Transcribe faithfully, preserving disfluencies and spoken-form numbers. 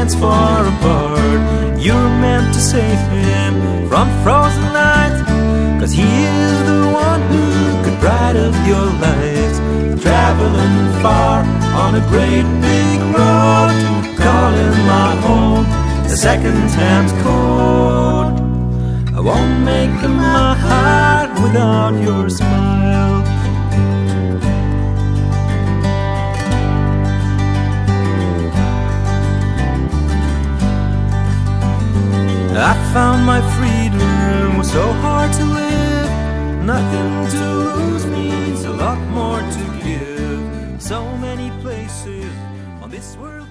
hands far apart. You're meant to save him from frozen nights, 'cause he is the one who could bright up your lives. Traveling far on a great big road, calling my home a second-hand code. I won't make my heart without your smile. I found my freedom was so hard to live. Nothing to lose means a lot more to give. So many places on this world